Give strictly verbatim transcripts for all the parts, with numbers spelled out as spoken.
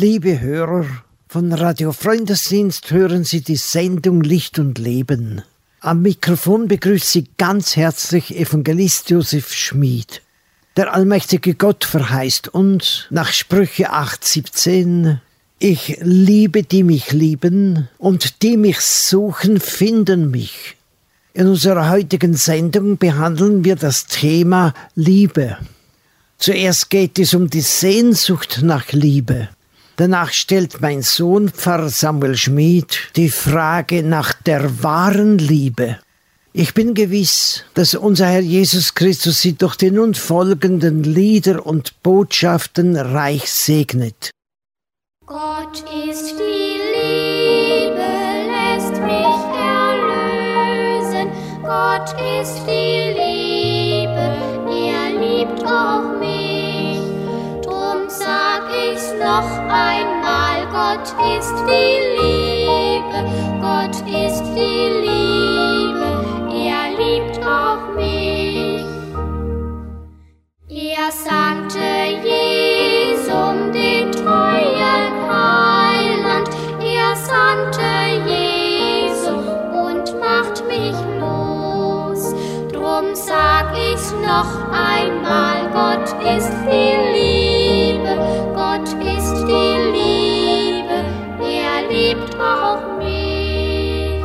Liebe Hörer, von Radio Freundesdienst hören Sie die Sendung Licht und Leben. Am Mikrofon begrüßt Sie ganz herzlich Evangelist Josef Schmid. Der allmächtige Gott verheißt uns nach Sprüche acht siebzehn: Ich liebe, die mich lieben, und die mich suchen, finden mich. In unserer heutigen Sendung behandeln wir das Thema Liebe. Zuerst geht es um die Sehnsucht nach Liebe. Danach stellt mein Sohn, Pfarrer Samuel Schmid, die Frage nach der wahren Liebe. Ich bin gewiss, dass unser Herr Jesus Christus Sie durch die nun folgenden Lieder und Botschaften reich segnet. Gott ist die Liebe, lässt mich erlösen. Gott ist die Liebe, er liebt auch mich. Drum sag ich's noch einmal, Gott ist die Liebe, Gott ist die Liebe, er liebt auch mich. Er sandte Jesum, den treuen Heiland, er sandte Jesu und macht mich los. Drum sag ich's noch einmal, Gott ist die Liebe, Gott ist die Liebe, er liebt auch mich.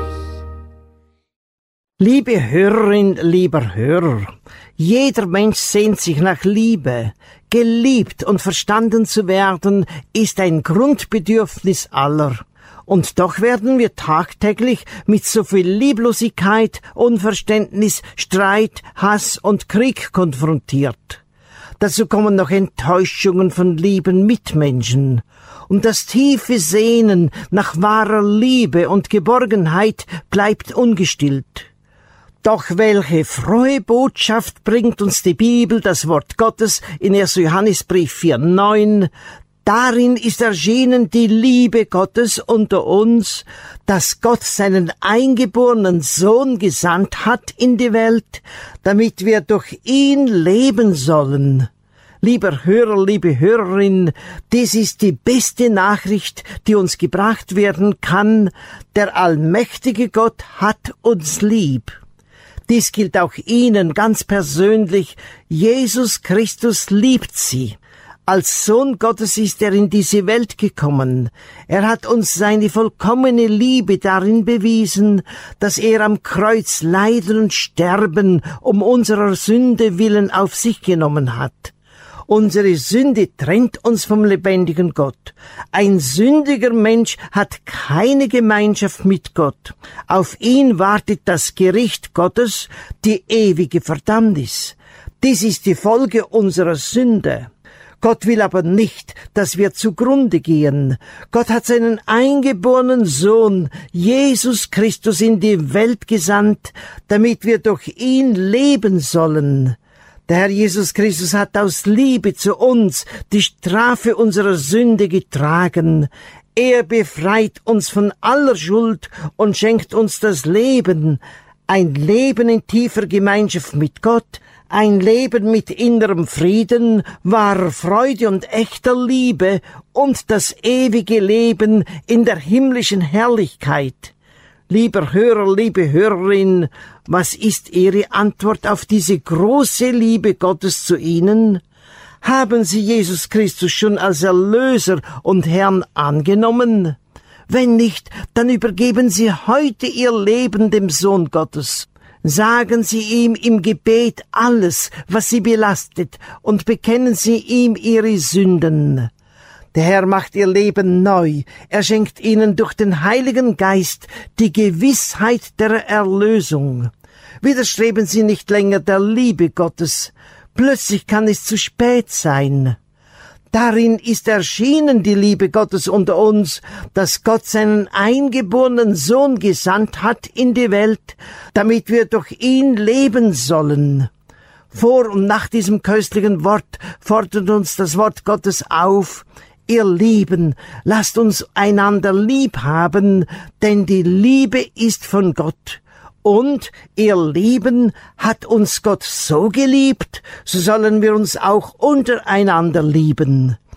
Liebe Hörerin, lieber Hörer, jeder Mensch sehnt sich nach Liebe. Geliebt und verstanden zu werden, ist ein Grundbedürfnis aller. Und doch werden wir tagtäglich mit so viel Lieblosigkeit, Unverständnis, Streit, Hass und Krieg konfrontiert. Dazu kommen noch Enttäuschungen von lieben Mitmenschen. Und das tiefe Sehnen nach wahrer Liebe und Geborgenheit bleibt ungestillt. Doch welche frohe Botschaft bringt uns die Bibel, das Wort Gottes, in erster Johannesbrief vier neun. Darin ist erschienen die Liebe Gottes unter uns, dass Gott seinen eingeborenen Sohn gesandt hat in die Welt, damit wir durch ihn leben sollen. Lieber Hörer, liebe Hörerin, dies ist die beste Nachricht, die uns gebracht werden kann. Der allmächtige Gott hat uns lieb. Dies gilt auch Ihnen ganz persönlich. Jesus Christus liebt Sie. Als Sohn Gottes ist er in diese Welt gekommen. Er hat uns seine vollkommene Liebe darin bewiesen, dass er am Kreuz leiden und sterben um unserer Sünde willen auf sich genommen hat. Unsere Sünde trennt uns vom lebendigen Gott. Ein sündiger Mensch hat keine Gemeinschaft mit Gott. Auf ihn wartet das Gericht Gottes, die ewige Verdammnis. Dies ist die Folge unserer Sünde. Gott will aber nicht, dass wir zugrunde gehen. Gott hat seinen eingeborenen Sohn, Jesus Christus, in die Welt gesandt, damit wir durch ihn leben sollen. Der Herr Jesus Christus hat aus Liebe zu uns die Strafe unserer Sünde getragen. Er befreit uns von aller Schuld und schenkt uns das Leben, ein Leben in tiefer Gemeinschaft mit Gott, ein Leben mit innerem Frieden, wahrer Freude und echter Liebe und das ewige Leben in der himmlischen Herrlichkeit. Lieber Hörer, liebe Hörerin, was ist Ihre Antwort auf diese große Liebe Gottes zu Ihnen? Haben Sie Jesus Christus schon als Erlöser und Herrn angenommen? Wenn nicht, dann übergeben Sie heute Ihr Leben dem Sohn Gottes. Sagen Sie ihm im Gebet alles, was Sie belastet, und bekennen Sie ihm Ihre Sünden. Der Herr macht Ihr Leben neu. Er schenkt Ihnen durch den Heiligen Geist die Gewissheit der Erlösung. Widerstreben Sie nicht länger der Liebe Gottes. Plötzlich kann es zu spät sein. Darin ist erschienen die Liebe Gottes unter uns, dass Gott seinen eingeborenen Sohn gesandt hat in die Welt, damit wir durch ihn leben sollen. Vor und nach diesem köstlichen Wort fordert uns das Wort Gottes auf: Ihr Lieben, lasst uns einander lieb haben, denn die Liebe ist von Gott. Und, ihr Lieben, hat uns Gott so geliebt, so sollen wir uns auch untereinander lieben.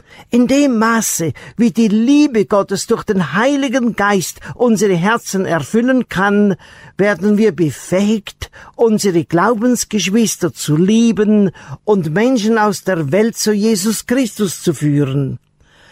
In dem Maße, wie die Liebe Gottes durch den Heiligen Geist unsere Herzen erfüllen kann, werden wir befähigt, unsere Glaubensgeschwister zu lieben und Menschen aus der Welt zu Jesus Christus zu führen.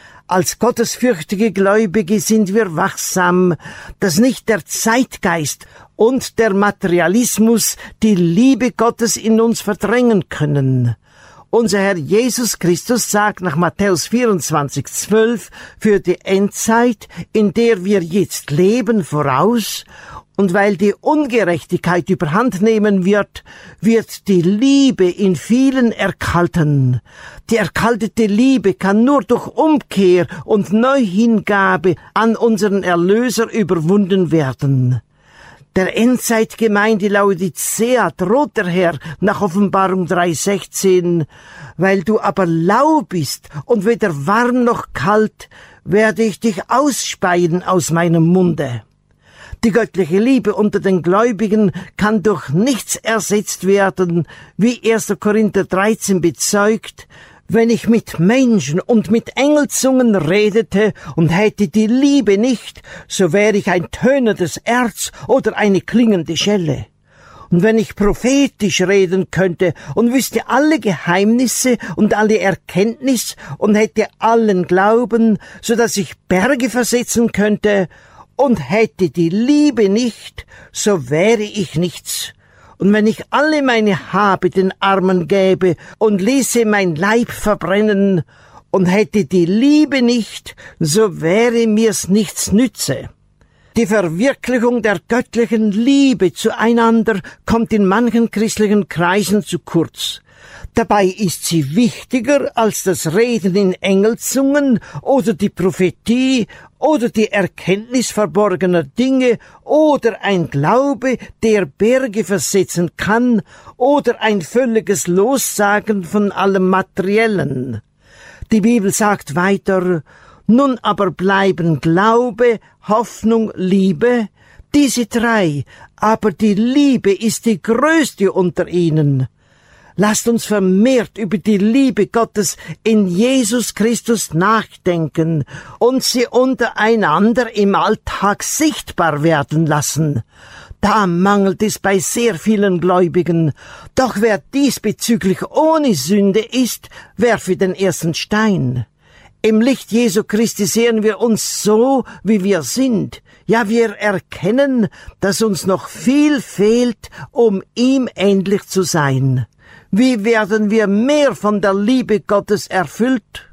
Als gottesfürchtige Gläubige sind wir wachsam, dass nicht der Zeitgeist und der Materialismus die Liebe Gottes in uns verdrängen können. Unser Herr Jesus Christus sagt nach Matthäus vierundzwanzig zwölf für die Endzeit, in der wir jetzt leben, voraus, und weil die Ungerechtigkeit überhand nehmen wird, wird die Liebe in vielen erkalten. Die erkaltete Liebe kann nur durch Umkehr und Neuhingabe an unseren Erlöser überwunden werden. Der Endzeitgemeinde Laodicea droht der Herr nach Offenbarung drei sechzehn, weil du aber lau bist und weder warm noch kalt, werde ich dich ausspeien aus meinem Munde. Die göttliche Liebe unter den Gläubigen kann durch nichts ersetzt werden, wie erster Korinther dreizehn bezeugt, wenn ich mit Menschen und mit Engelzungen redete und hätte die Liebe nicht, so wäre ich ein tönendes Erz oder eine klingende Schelle. Und wenn ich prophetisch reden könnte und wüsste alle Geheimnisse und alle Erkenntnis und hätte allen Glauben, so dass ich Berge versetzen könnte, und hätte die Liebe nicht, so wäre ich nichts. Und wenn ich alle meine Habe den Armen gäbe und ließe mein Leib verbrennen und hätte die Liebe nicht, so wäre mir's nichts nütze. Die Verwirklichung der göttlichen Liebe zueinander kommt in manchen christlichen Kreisen zu kurz. Dabei ist sie wichtiger als das Reden in Engelzungen oder die Prophetie oder die Erkenntnis verborgener Dinge oder ein Glaube, der Berge versetzen kann, oder ein völliges Lossagen von allem Materiellen. Die Bibel sagt weiter: Nun aber bleiben Glaube, Hoffnung, Liebe, diese drei, aber die Liebe ist die größte unter ihnen. Lasst uns vermehrt über die Liebe Gottes in Jesus Christus nachdenken und sie untereinander im Alltag sichtbar werden lassen. Da mangelt es bei sehr vielen Gläubigen. Doch wer diesbezüglich ohne Sünde ist, werfe den ersten Stein. Im Licht Jesu Christi sehen wir uns so, wie wir sind. Ja, wir erkennen, dass uns noch viel fehlt, um ihm ähnlich zu sein. Wie werden wir mehr von der Liebe Gottes erfüllt?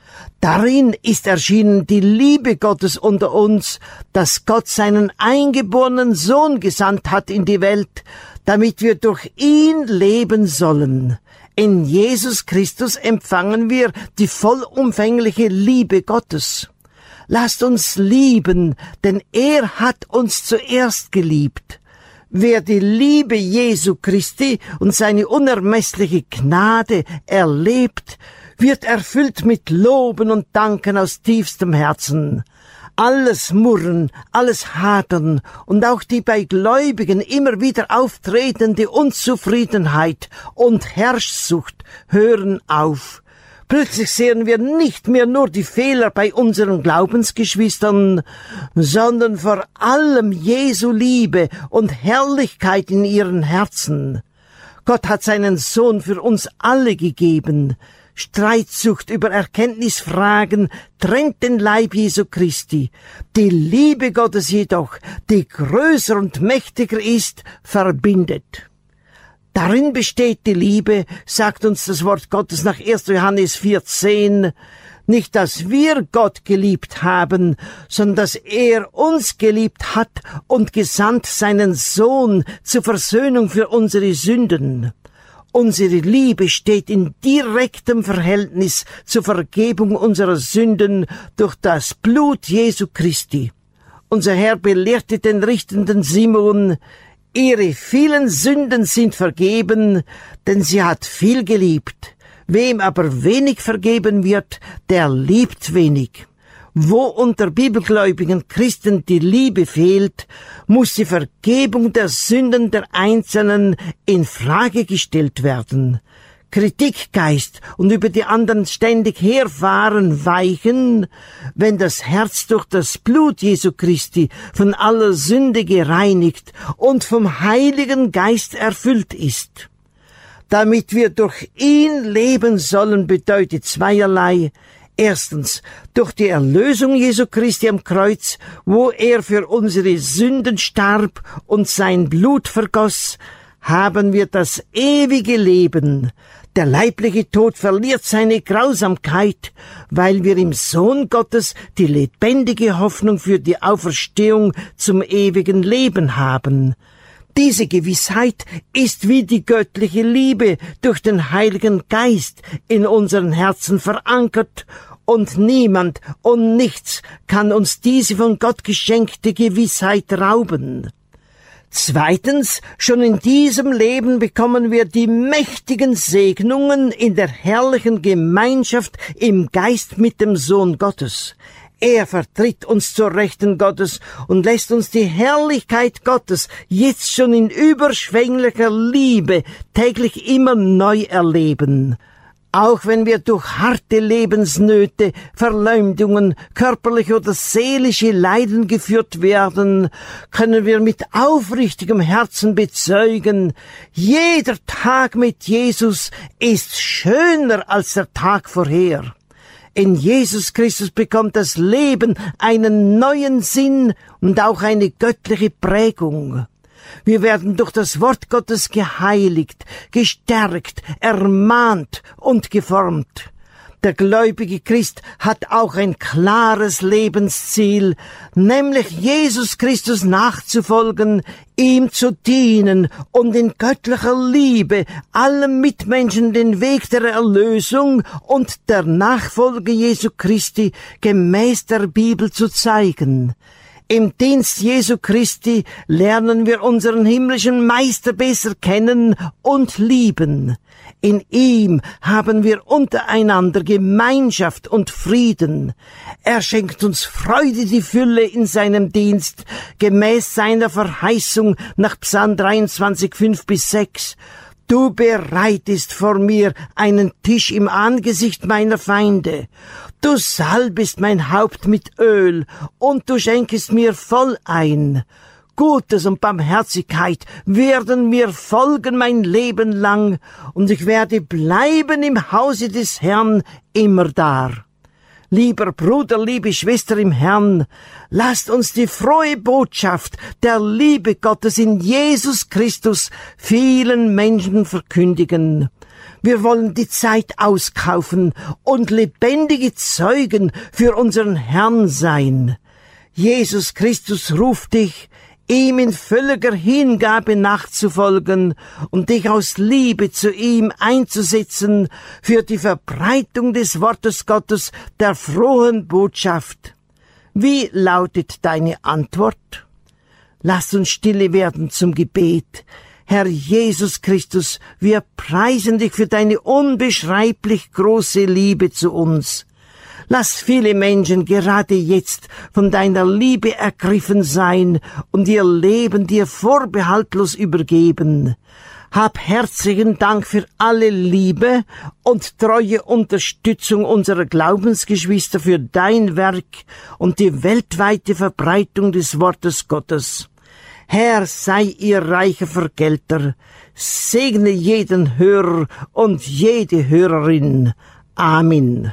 Darin ist erschienen die Liebe Gottes unter uns, dass Gott seinen eingeborenen Sohn gesandt hat in die Welt, damit wir durch ihn leben sollen. In Jesus Christus empfangen wir die vollumfängliche Liebe Gottes. Lasst uns lieben, denn er hat uns zuerst geliebt. Wer die Liebe Jesu Christi und seine unermessliche Gnade erlebt, wird erfüllt mit Loben und Danken aus tiefstem Herzen. Alles Murren, alles Hadern und auch die bei Gläubigen immer wieder auftretende Unzufriedenheit und Herrschsucht hören auf. Plötzlich sehen wir nicht mehr nur die Fehler bei unseren Glaubensgeschwistern, sondern vor allem Jesu Liebe und Herrlichkeit in ihren Herzen. Gott hat seinen Sohn für uns alle gegeben. Streitsucht über Erkenntnisfragen trennt den Leib Jesu Christi. Die Liebe Gottes jedoch, die größer und mächtiger ist, verbindet. Darin besteht die Liebe, sagt uns das Wort Gottes nach erster Johannes vier zehn, nicht, dass wir Gott geliebt haben, sondern dass er uns geliebt hat und gesandt seinen Sohn zur Versöhnung für unsere Sünden. Unsere Liebe steht in direktem Verhältnis zur Vergebung unserer Sünden durch das Blut Jesu Christi. Unser Herr belehrte den richtenden Simon: Ihre vielen Sünden sind vergeben, denn sie hat viel geliebt. Wem aber wenig vergeben wird, der liebt wenig. Wo unter bibelgläubigen Christen die Liebe fehlt, muss die Vergebung der Sünden der Einzelnen in Frage gestellt werden. Kritikgeist und über die anderen ständig herfahren weichen, wenn das Herz durch das Blut Jesu Christi von aller Sünde gereinigt und vom Heiligen Geist erfüllt ist. Damit wir durch ihn leben sollen, bedeutet zweierlei. Erstens, durch die Erlösung Jesu Christi am Kreuz, wo er für unsere Sünden starb und sein Blut vergoss, haben wir das ewige Leben. Der leibliche Tod verliert seine Grausamkeit, weil wir im Sohn Gottes die lebendige Hoffnung für die Auferstehung zum ewigen Leben haben. Diese Gewissheit ist wie die göttliche Liebe durch den Heiligen Geist in unseren Herzen verankert, und niemand und nichts kann uns diese von Gott geschenkte Gewissheit rauben. Zweitens, schon in diesem Leben bekommen wir die mächtigen Segnungen in der herrlichen Gemeinschaft im Geist mit dem Sohn Gottes. Er vertritt uns zur Rechten Gottes und lässt uns die Herrlichkeit Gottes jetzt schon in überschwänglicher Liebe täglich immer neu erleben. Auch wenn wir durch harte Lebensnöte, Verleumdungen, körperliche oder seelische Leiden geführt werden, können wir mit aufrichtigem Herzen bezeugen, jeder Tag mit Jesus ist schöner als der Tag vorher. In Jesus Christus bekommt das Leben einen neuen Sinn und auch eine göttliche Prägung. Wir werden durch das Wort Gottes geheiligt, gestärkt, ermahnt und geformt. Der gläubige Christ hat auch ein klares Lebensziel, nämlich Jesus Christus nachzufolgen, ihm zu dienen und in göttlicher Liebe allen Mitmenschen den Weg der Erlösung und der Nachfolge Jesu Christi gemäß der Bibel zu zeigen. Im Dienst Jesu Christi lernen wir unseren himmlischen Meister besser kennen und lieben. In ihm haben wir untereinander Gemeinschaft und Frieden. Er schenkt uns Freude die Fülle in seinem Dienst, gemäß seiner Verheißung nach Psalm dreiundzwanzig, fünf bis sechs. Du bereitest vor mir einen Tisch im Angesicht meiner Feinde. Du salbest mein Haupt mit Öl und du schenkest mir voll ein. Gutes und Barmherzigkeit werden mir folgen mein Leben lang, und ich werde bleiben im Hause des Herrn immerdar. Lieber Bruder, liebe Schwester im Herrn, lasst uns die frohe Botschaft der Liebe Gottes in Jesus Christus vielen Menschen verkündigen. Wir wollen die Zeit auskaufen und lebendige Zeugen für unseren Herrn sein. Jesus Christus ruft dich, ihm in völliger Hingabe nachzufolgen und dich aus Liebe zu ihm einzusetzen für die Verbreitung des Wortes Gottes, der frohen Botschaft. Wie lautet deine Antwort? Lass uns stille werden zum Gebet. Herr Jesus Christus, wir preisen dich für deine unbeschreiblich große Liebe zu uns. Lass viele Menschen gerade jetzt von deiner Liebe ergriffen sein und ihr Leben dir vorbehaltlos übergeben. Hab herzlichen Dank für alle Liebe und treue Unterstützung unserer Glaubensgeschwister für dein Werk und die weltweite Verbreitung des Wortes Gottes. Herr, sei ihr reicher Vergelter, segne jeden Hörer und jede Hörerin. Amen.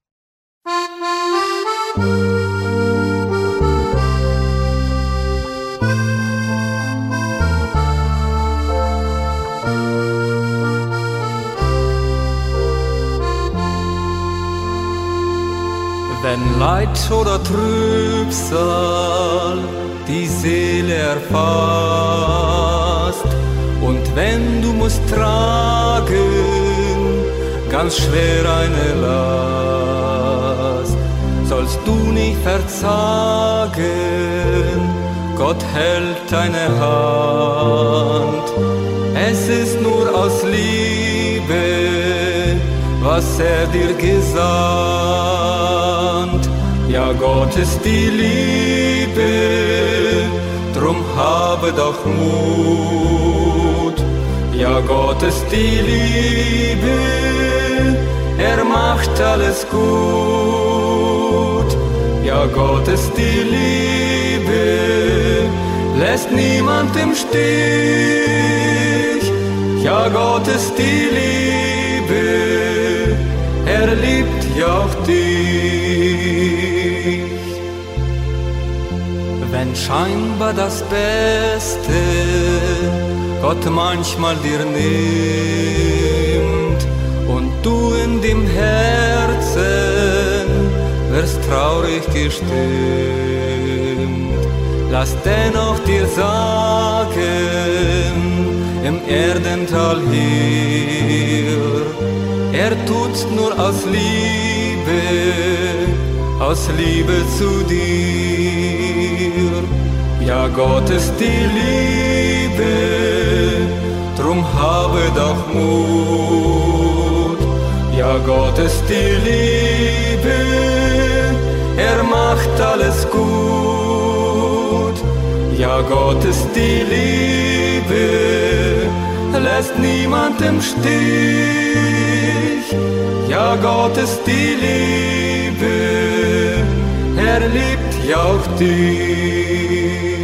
Wenn Leid oder Trübsal die Seele erfasst und wenn du musst tragen ganz schwer eine Last, sollst du nicht verzagen, Gott hält deine Hand. Es ist nur aus Liebe, was er dir gesandt. Ja, Gott ist die Liebe, drum habe doch Mut. Ja, Gott ist die Liebe, er macht alles gut. Ja, Gott ist die Liebe, lässt niemand im Stich. Ja, Gott ist die Liebe, er liebt ja auch dich. Wenn scheinbar das Beste Gott manchmal dir nimmt und du in dem Herzen wirst traurig gestimmt, lass dennoch dir sagen, im Erdental hier, er tut's nur aus Liebe, aus Liebe zu dir. Ja, Gott ist die Liebe, drum habe doch Mut. Ja, Gott ist die Liebe, er macht alles gut. Ja, Gott ist die Liebe, lässt niemand im Stich. Ja, Gott ist die Liebe, er liebt ja auch dich.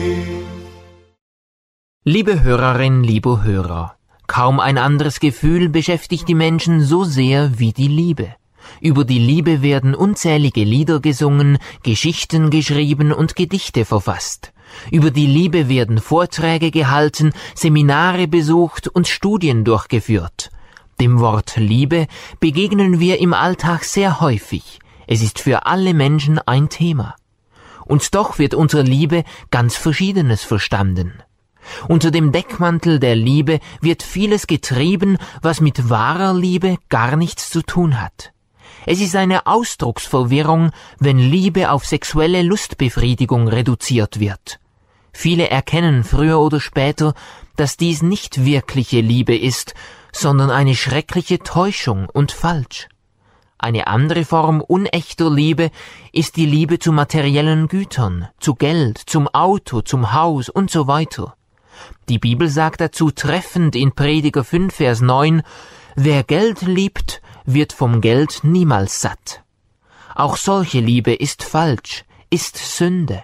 Liebe Hörerin, lieber Hörer, kaum ein anderes Gefühl beschäftigt die Menschen so sehr wie die Liebe. Über die Liebe werden unzählige Lieder gesungen, Geschichten geschrieben und Gedichte verfasst. Über die Liebe werden Vorträge gehalten, Seminare besucht und Studien durchgeführt. Dem Wort Liebe begegnen wir im Alltag sehr häufig. Es ist für alle Menschen ein Thema. Und doch wird unter Liebe ganz Verschiedenes verstanden. Unter dem Deckmantel der Liebe wird vieles getrieben, was mit wahrer Liebe gar nichts zu tun hat. Es ist eine Ausdrucksverwirrung, wenn Liebe auf sexuelle Lustbefriedigung reduziert wird. Viele erkennen früher oder später, dass dies nicht wirkliche Liebe ist, sondern eine schreckliche Täuschung und falsch. Eine andere Form unechter Liebe ist die Liebe zu materiellen Gütern, zu Geld, zum Auto, zum Haus und so weiter. Die Bibel sagt dazu treffend in Prediger fünf, Vers neun, wer Geld liebt, wird vom Geld niemals satt. Auch solche Liebe ist falsch, ist Sünde.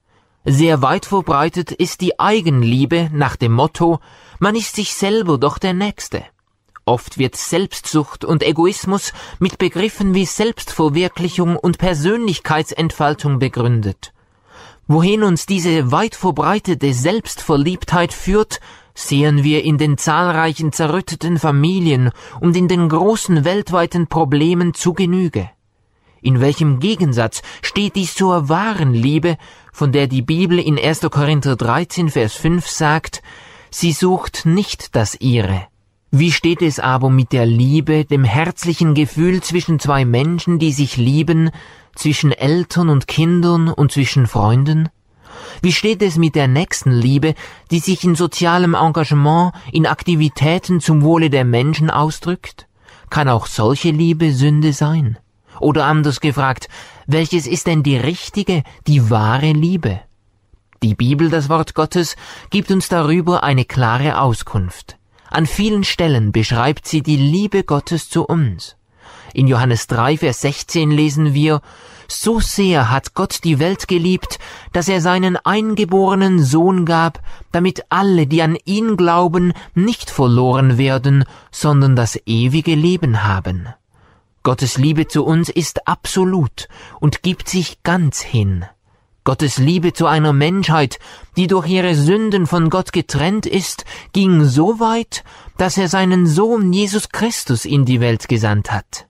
Sehr weit verbreitet ist die Eigenliebe nach dem Motto, man ist sich selber doch der Nächste. Oft wird Selbstsucht und Egoismus mit Begriffen wie Selbstverwirklichung und Persönlichkeitsentfaltung begründet. Wohin uns diese weit verbreitete Selbstverliebtheit führt, sehen wir in den zahlreichen zerrütteten Familien und in den großen weltweiten Problemen zu Genüge. In welchem Gegensatz steht dies zur wahren Liebe, von der die Bibel in erster Korinther dreizehn, Vers fünf sagt, sie sucht nicht das Ihre. Wie steht es aber mit der Liebe, dem herzlichen Gefühl zwischen zwei Menschen, die sich lieben, zwischen Eltern und Kindern und zwischen Freunden? Wie steht es mit der Nächstenliebe, die sich in sozialem Engagement, in Aktivitäten zum Wohle der Menschen ausdrückt? Kann auch solche Liebe Sünde sein? Oder anders gefragt, welches ist denn die richtige, die wahre Liebe? Die Bibel, das Wort Gottes, gibt uns darüber eine klare Auskunft. An vielen Stellen beschreibt sie die Liebe Gottes zu uns. In Johannes drei, Vers sechzehn lesen wir, so sehr hat Gott die Welt geliebt, dass er seinen eingeborenen Sohn gab, damit alle, die an ihn glauben, nicht verloren werden, sondern das ewige Leben haben. Gottes Liebe zu uns ist absolut und gibt sich ganz hin. Gottes Liebe zu einer Menschheit, die durch ihre Sünden von Gott getrennt ist, ging so weit, dass er seinen Sohn Jesus Christus in die Welt gesandt hat.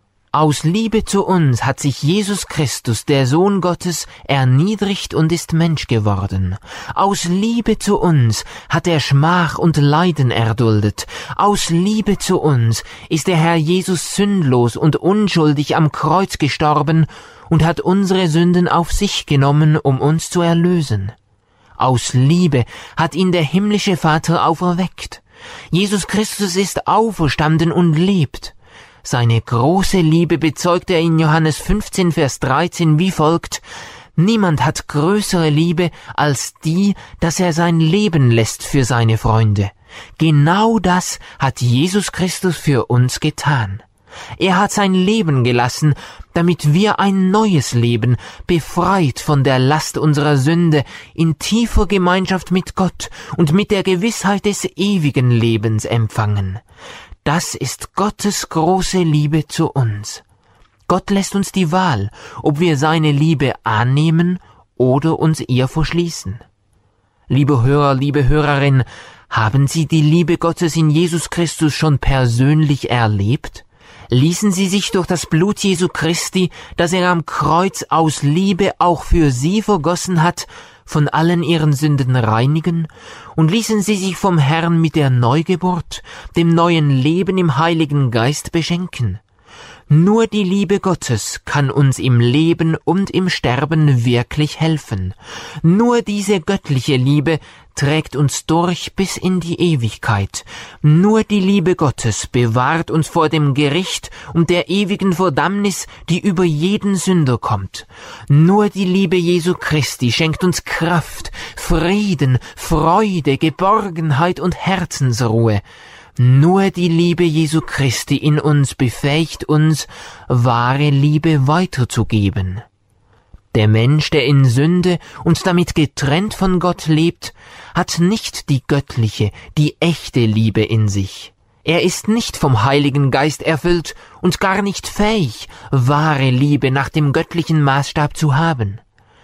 Aus Liebe zu uns hat sich Jesus Christus, der Sohn Gottes, erniedrigt und ist Mensch geworden. Aus Liebe zu uns hat er Schmach und Leiden erduldet. Aus Liebe zu uns ist der Herr Jesus sündlos und unschuldig am Kreuz gestorben und hat unsere Sünden auf sich genommen, um uns zu erlösen. Aus Liebe hat ihn der himmlische Vater auferweckt. Jesus Christus ist auferstanden und lebt. Seine große Liebe bezeugt er in Johannes fünfzehn, Vers dreizehn wie folgt, Niemand hat größere Liebe als die, dass er sein Leben lässt für seine Freunde. Genau das hat Jesus Christus für uns getan. Er hat sein Leben gelassen, damit wir ein neues Leben, befreit von der Last unserer Sünde, in tiefer Gemeinschaft mit Gott und mit der Gewissheit des ewigen Lebens empfangen. Das ist Gottes große Liebe zu uns. Gott lässt uns die Wahl, ob wir seine Liebe annehmen oder uns ihr verschließen. Liebe Hörer, liebe Hörerin, haben Sie die Liebe Gottes in Jesus Christus schon persönlich erlebt? Ließen Sie sich durch das Blut Jesu Christi, das er am Kreuz aus Liebe auch für Sie vergossen hat, von allen Ihren Sünden reinigen? Und ließen Sie sich vom Herrn mit der Neugeburt, dem neuen Leben im Heiligen Geist beschenken? Nur die Liebe Gottes kann uns im Leben und im Sterben wirklich helfen. Nur diese göttliche Liebe trägt uns durch bis in die Ewigkeit. Nur die Liebe Gottes bewahrt uns vor dem Gericht und der ewigen Verdammnis, die über jeden Sünder kommt. Nur die Liebe Jesu Christi schenkt uns Kraft, Frieden, Freude, Geborgenheit und Herzensruhe. Nur die Liebe Jesu Christi in uns befähigt uns, wahre Liebe weiterzugeben. Der Mensch, der in Sünde und damit getrennt von Gott lebt, hat nicht die göttliche, die echte Liebe in sich. Er ist nicht vom Heiligen Geist erfüllt und gar nicht fähig, wahre Liebe nach dem göttlichen Maßstab zu haben.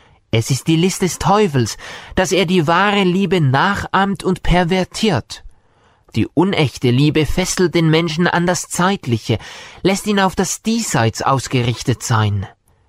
Es ist die List des Teufels, dass er die wahre Liebe nachahmt und pervertiert. Die unechte Liebe fesselt den Menschen an das Zeitliche, lässt ihn auf das Diesseits ausgerichtet sein.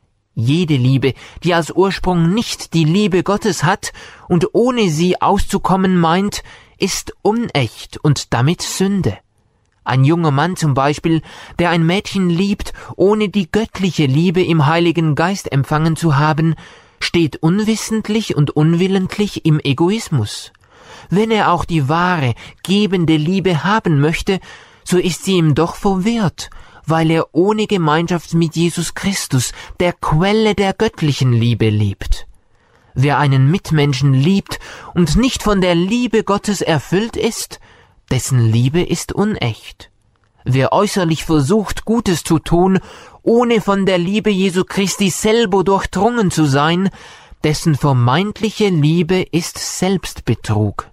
Jede Liebe, die als Ursprung nicht die Liebe Gottes hat und ohne sie auszukommen meint, ist unecht und damit Sünde. Ein junger Mann zum Beispiel, der ein Mädchen liebt, ohne die göttliche Liebe im Heiligen Geist empfangen zu haben, steht unwissentlich und unwillentlich im Egoismus. Wenn er auch die wahre, gebende Liebe haben möchte, so ist sie ihm doch verwehrt, weil er ohne Gemeinschaft mit Jesus Christus, der Quelle der göttlichen Liebe, lebt. Wer einen Mitmenschen liebt und nicht von der Liebe Gottes erfüllt ist, dessen Liebe ist unecht. Wer äußerlich versucht, Gutes zu tun, ohne von der Liebe Jesu Christi selber durchdrungen zu sein, dessen vermeintliche Liebe ist Selbstbetrug.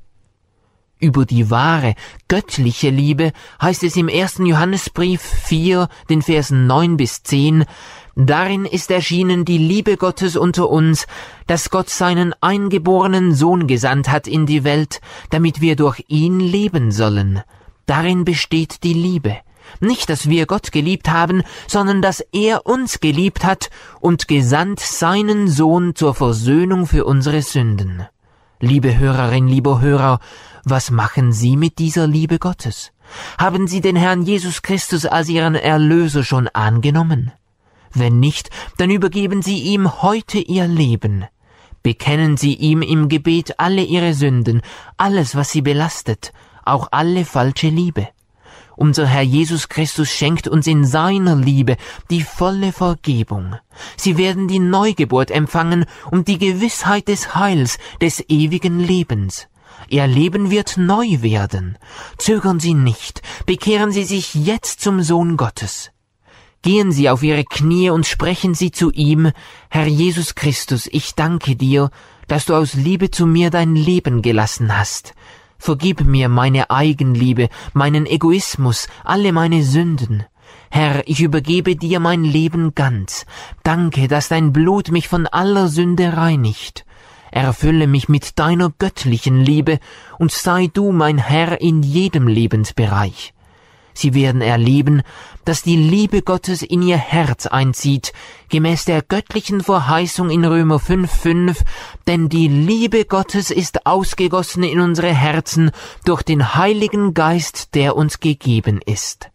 Über die wahre, göttliche Liebe heißt es im ersten Johannesbrief vier, den Versen neun bis zehn, darin ist erschienen die Liebe Gottes unter uns, dass Gott seinen eingeborenen Sohn gesandt hat in die Welt, damit wir durch ihn leben sollen. Darin besteht die Liebe. Nicht, dass wir Gott geliebt haben, sondern dass er uns geliebt hat und gesandt seinen Sohn zur Versöhnung für unsere Sünden. Liebe Hörerin, lieber Hörer, was machen Sie mit dieser Liebe Gottes? Haben Sie den Herrn Jesus Christus als Ihren Erlöser schon angenommen? Wenn nicht, dann übergeben Sie ihm heute Ihr Leben. Bekennen Sie ihm im Gebet alle Ihre Sünden, alles, was Sie belastet, auch alle falsche Liebe. Unser Herr Jesus Christus schenkt uns in seiner Liebe die volle Vergebung. Sie werden die Neugeburt empfangen und die Gewissheit des Heils, des ewigen Lebens. Ihr Leben wird neu werden. Zögern Sie nicht, bekehren Sie sich jetzt zum Sohn Gottes. Gehen Sie auf Ihre Knie und sprechen Sie zu ihm: Herr Jesus Christus, ich danke dir, dass du aus Liebe zu mir dein Leben gelassen hast. Vergib mir meine Eigenliebe, meinen Egoismus, alle meine Sünden. Herr, ich übergebe dir mein Leben ganz. Danke, dass dein Blut mich von aller Sünde reinigt. Erfülle mich mit deiner göttlichen Liebe und sei du mein Herr in jedem Lebensbereich. Sie werden erleben, dass die Liebe Gottes in ihr Herz einzieht, gemäß der göttlichen Verheißung in Römer fünf fünf, denn die Liebe Gottes ist ausgegossen in unsere Herzen durch den Heiligen Geist, der uns gegeben ist.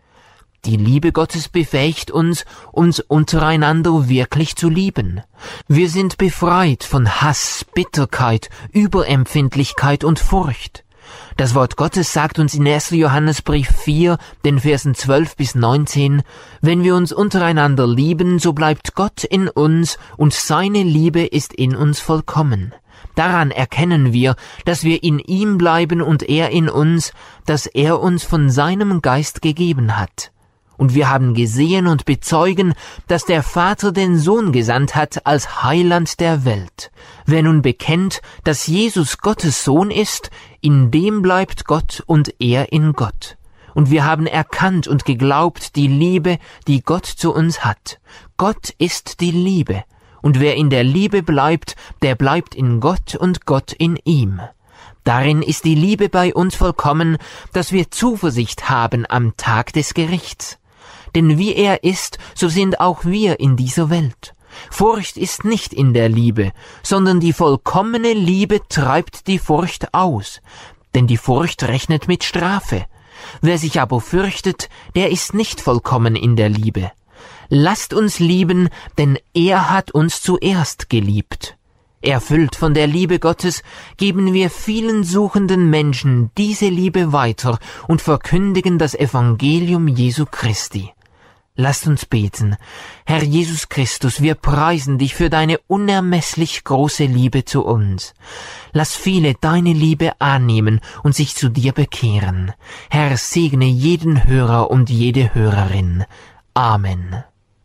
Die Liebe Gottes befähigt uns, uns untereinander wirklich zu lieben. Wir sind befreit von Hass, Bitterkeit, Überempfindlichkeit und Furcht. Das Wort Gottes sagt uns in erster Johannesbrief vier, den Versen zwölf bis neunzehn, wenn wir uns untereinander lieben, so bleibt Gott in uns und seine Liebe ist in uns vollkommen. Daran erkennen wir, dass wir in ihm bleiben und er in uns, dass er uns von seinem Geist gegeben hat. Und wir haben gesehen und bezeugen, dass der Vater den Sohn gesandt hat als Heiland der Welt. Wer nun bekennt, dass Jesus Gottes Sohn ist, in dem bleibt Gott und er in Gott. Und wir haben erkannt und geglaubt die Liebe, die Gott zu uns hat. Gott ist die Liebe. Und wer in der Liebe bleibt, der bleibt in Gott und Gott in ihm. Darin ist die Liebe bei uns vollkommen, dass wir Zuversicht haben am Tag des Gerichts. Denn wie er ist, so sind auch wir in dieser Welt. Furcht ist nicht in der Liebe, sondern die vollkommene Liebe treibt die Furcht aus. Denn die Furcht rechnet mit Strafe. Wer sich aber fürchtet, der ist nicht vollkommen in der Liebe. Lasst uns lieben, denn er hat uns zuerst geliebt. Erfüllt von der Liebe Gottes geben wir vielen suchenden Menschen diese Liebe weiter und verkündigen das Evangelium Jesu Christi. Lasst uns beten. Herr Jesus Christus, wir preisen dich für deine unermesslich große Liebe zu uns. Lass viele deine Liebe annehmen und sich zu dir bekehren. Herr, segne jeden Hörer und jede Hörerin. Amen.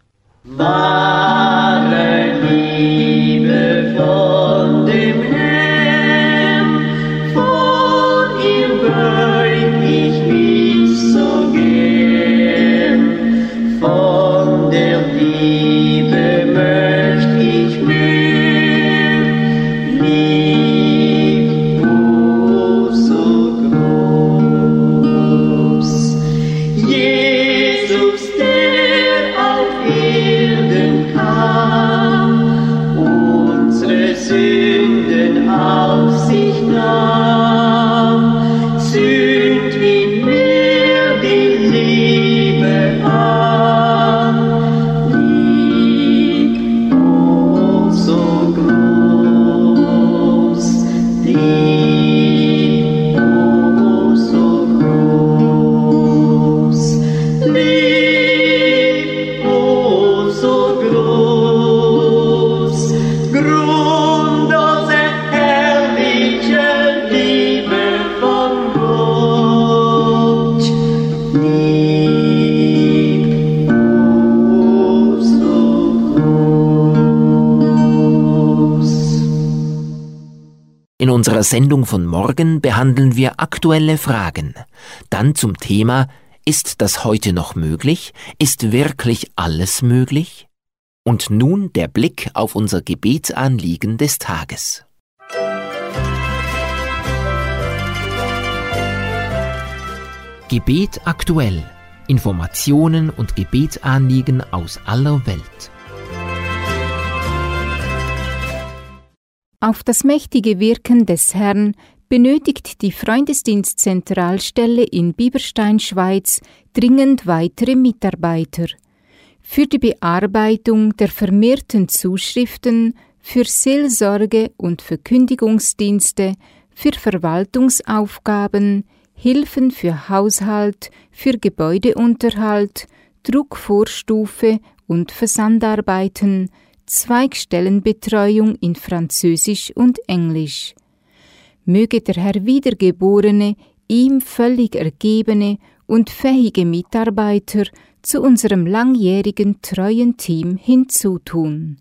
Wahre Liebe von dem Herrn, von ihm beug ich mich so gern. Von der Liebe möcht ich mehr, lieb, oh so groß. Jesus, der auf Erden kam, unsere Sünden auf sich nahm, zünd in mir die Liebe an, lieb, oh so groß, lieb, oh so groß, lieb, oh so groß, grundlose, herrliche Liebe von Gott, lieb, oh so groß. In unserer Sendung von morgen behandeln wir aktuelle Fragen. Dann zum Thema: Ist das heute noch möglich? Ist wirklich alles möglich? Und nun der Blick auf unser Gebetsanliegen des Tages. Gebet aktuell. Informationen und Gebetsanliegen aus aller Welt. Auf das mächtige Wirken des Herrn benötigt die Freundesdienstzentralstelle in Biberstein, Schweiz, dringend weitere Mitarbeiter. Für die Bearbeitung der vermehrten Zuschriften, für Seelsorge und Verkündigungsdienste, für Verwaltungsaufgaben, Hilfen für Haushalt, für Gebäudeunterhalt, Druckvorstufe und Versandarbeiten, Zweigstellenbetreuung in Französisch und Englisch. Möge der Herr Wiedergeborene ihm völlig ergebene und fähige Mitarbeiter zu unserem langjährigen treuen Team hinzutun.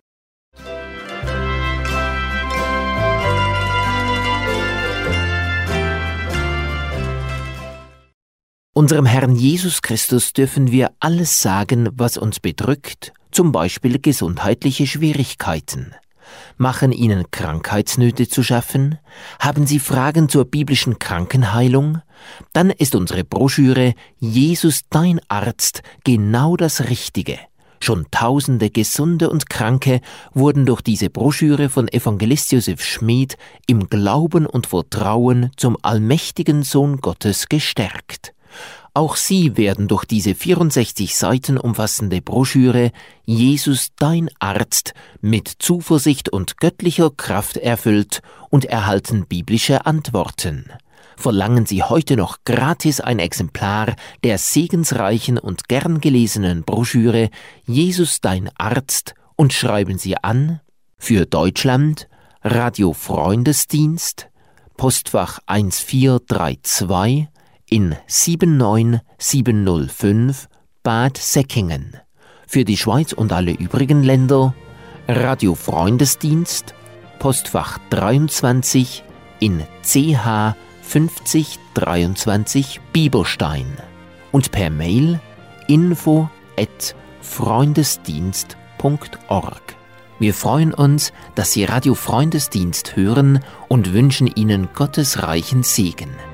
Unserem Herrn Jesus Christus dürfen wir alles sagen, was uns bedrückt, zum Beispiel gesundheitliche Schwierigkeiten. Machen Ihnen Krankheitsnöte zu schaffen? Haben Sie Fragen zur biblischen Krankenheilung? Dann ist unsere Broschüre »Jesus, dein Arzt« genau das Richtige. Schon tausende Gesunde und Kranke wurden durch diese Broschüre von Evangelist Josef Schmid im Glauben und Vertrauen zum allmächtigen Sohn Gottes gestärkt. Auch Sie werden durch diese vierundsechzig Seiten umfassende Broschüre »Jesus, dein Arzt« mit Zuversicht und göttlicher Kraft erfüllt und erhalten biblische Antworten. verlangen Sie heute noch gratis ein Exemplar der segensreichen und gern gelesenen Broschüre Jesus dein Arzt und schreiben Sie an für Deutschland Radio Freundesdienst, Postfach eins vier drei zwei in sieben neun sieben null fünf Bad Säckingen. Für die Schweiz und alle übrigen Länder Radio Freundesdienst, Postfach dreiundzwanzig in C H fünfzig dreiundzwanzig Bieberstein und per Mail info at freundesdienst punkt org. Wir freuen uns, dass Sie Radio Freundesdienst hören und wünschen Ihnen Gottes reichen Segen.